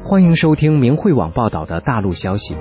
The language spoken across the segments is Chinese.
欢迎收听明慧网报道的大陆消息。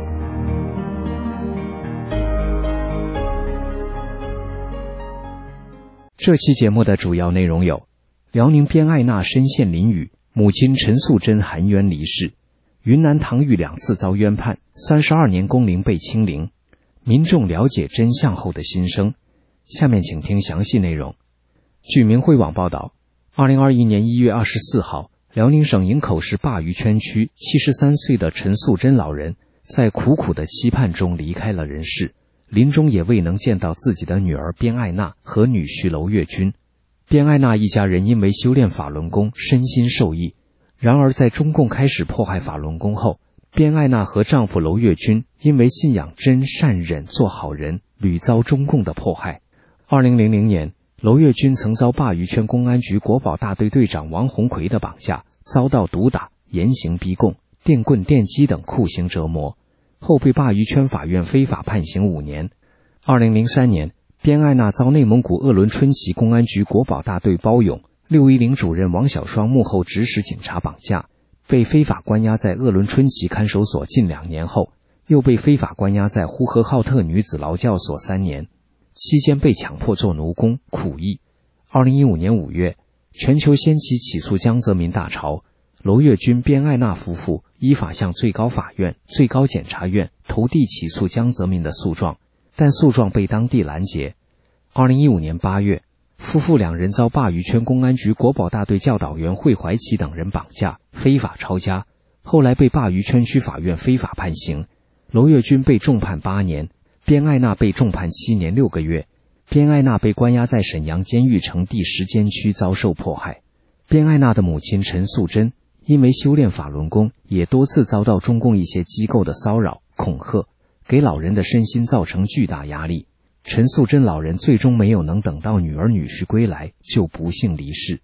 这期节目的主要内容有：辽宁边艾纳深陷囹圄，母亲陈素贞含冤离世；云南唐玉2次遭冤判，32年工龄被清零；民众了解真相后的心声。下面请听详细内容。据明慧网报道，2021年1月24号，辽宁省营口市鲅鱼圈区73岁的陈素贞老人在苦苦的期盼中离开了人世，临终也未能见到自己的女儿边艾纳和女婿娄月军。边艾纳一家人因为修炼法轮功身心受益，然而在中共开始迫害法轮功后，边艾纳和丈夫娄月军因为信仰真善忍做好人，屡遭中共的迫害。2000年，娄月军曾遭鲅鱼圈公安局国保大队队长王红奎的绑架，遭到毒打、严刑逼供、电棍电击等酷刑折磨，后被鲅鱼圈法院非法判刑5年。2003年，边艾纳遭内蒙古鄂伦春旗公安局国保大队包勇610主任王小双幕后指使警察绑架，被非法关押在鄂伦春旗看守所近2年后，又被非法关押在呼和浩特女子劳教所3年，期间被强迫做奴工苦役。2015年5月，全球掀起起诉江泽民大潮，娄月军、边艾纳夫妇依法向最高法院、最高检察院投递起诉江泽民的诉状，但诉状被当地拦截。2015年8月，夫妇2人遭鲅鱼圈公安局国保大队教导员惠怀奇等人绑架，非法抄家，后来被鲅鱼圈区法院非法判刑。娄月军被重判8年，边艾纳被重判7年6个月。边艾纳被关押在沈阳监狱城第10监区遭受迫害。边艾纳的母亲陈素贞因为修炼法轮功，也多次遭到中共一些机构的骚扰、恐吓，给老人的身心造成巨大压力。陈素贞老人最终没有能等到女儿女婿归来，就不幸离世。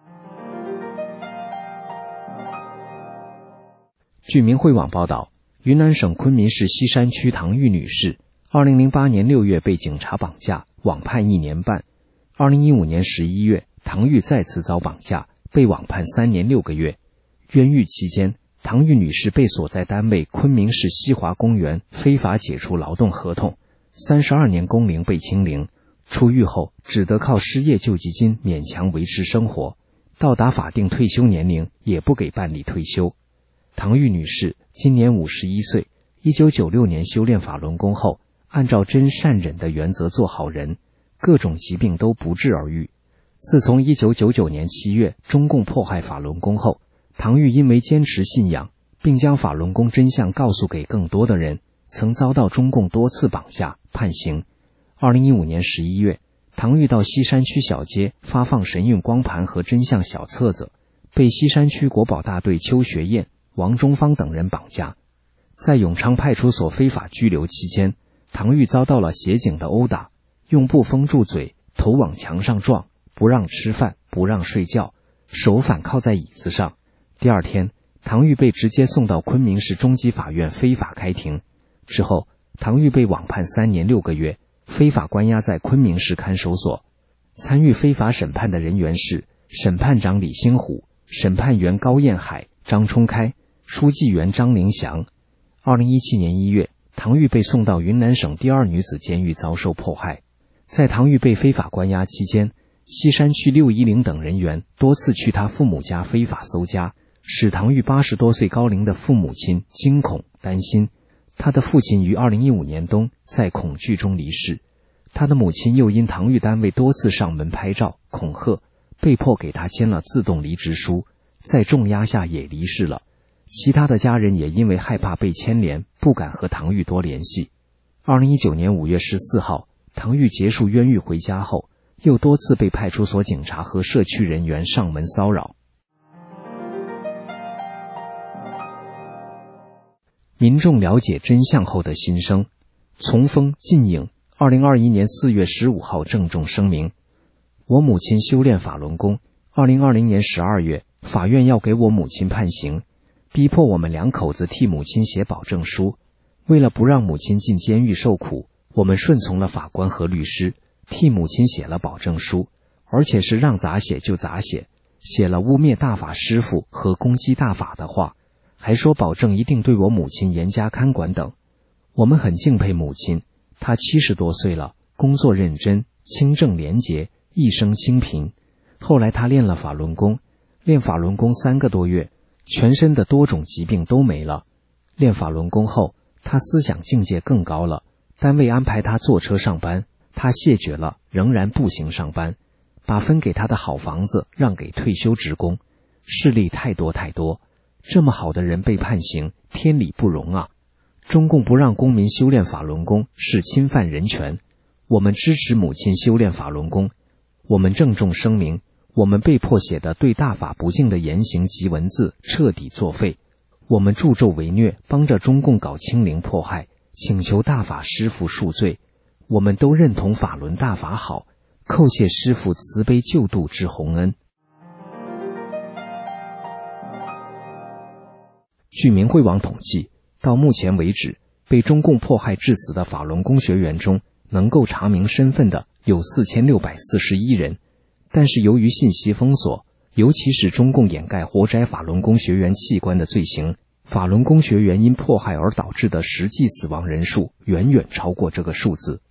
据明慧网报道，云南省昆明市西山区唐玉女士2008年6月被警察绑架，网判1年半。2015年11月，唐玉再次遭绑架，被网判3年6个月。冤狱期间，唐玉女士被所在单位昆明市西华公园非法解除劳动合同，32年工龄被清零。出狱后只得靠失业救济金勉强维持生活，到达法定退休年龄也不给办理退休。唐玉女士今年51岁，1996年修炼法轮功后，按照真善忍的原则做好人，各种疾病都不治而愈。自从1999年7月中共迫害法轮功后，唐玉因为坚持信仰，并将法轮功真相告诉给更多的人，曾遭到中共多次绑架、判刑。2015年11月，唐玉到西山区小街发放神韵光盘和真相小册子，被西山区国保大队邱学燕、王中芳等人绑架。在永昌派出所非法拘留期间，唐玉遭到了协警的殴打，用布封住嘴，头往墙上撞，不让吃饭，不让睡觉，手反靠在椅子上。第二天，唐玉被直接送到昆明市中级法院非法开庭。之后，唐玉被网判3年6个月，非法关押在昆明市看守所。参与非法审判的人员是审判长李兴虎、审判员高彦海、张冲开、书记员张凌祥。2017年1月，唐玉被送到云南省第2女子监狱遭受迫害。在唐玉被非法关押期间，西山区610等人员多次去他父母家非法搜家，使唐玉80多岁高龄的父母亲惊恐担心。他的父亲于2015年冬在恐惧中离世，他的母亲又因唐玉单位多次上门拍照恐吓，被迫给他签了自动离职书，在重压下也离世了。其他的家人也因为害怕被牵连，不敢和唐玉多联系。2019年5月14号，唐玉结束冤狱回家后，又多次被派出所警察和社区人员上门骚扰。民众了解真相后的心声。从风晋影2021年4月15号郑重声明：我母亲修炼法轮功，2020年12月，法院要给我母亲判刑，逼迫我们2口子替母亲写保证书。为了不让母亲进监狱受苦，我们顺从了法官和律师，替母亲写了保证书，而且是让咋写就咋写，写了污蔑大法师父和攻击大法的话， 还说保证一定对我母亲严加看管等。我们很敬佩母亲，她70多岁了，工作认真，清正廉洁，一生清贫。后来她练了法轮功，练法轮功3个多月，全身的多种疾病都没了。练法轮功后，她思想境界更高了，单位安排她坐车上班，她谢绝了，仍然步行上班，把分给她的好房子让给退休职工。事例太多太多，这么好的人被判刑，天理不容啊！中共不让公民修炼法轮功是侵犯人权，我们支持母亲修炼法轮功。我们郑重声明，我们被迫写的对大法不敬的言行及文字彻底作废。我们助纣为虐，帮着中共搞清零迫害，请求大法师父恕罪。我们都认同法轮大法好，叩谢师父慈悲救度之洪恩。据明慧网统计，到目前为止，被中共迫害致死的法轮功学员中，能够查明身份的有4641人。但是由于信息封锁，尤其是中共掩盖活摘法轮功学员器官的罪行，法轮功学员因迫害而导致的实际死亡人数远远超过这个数字。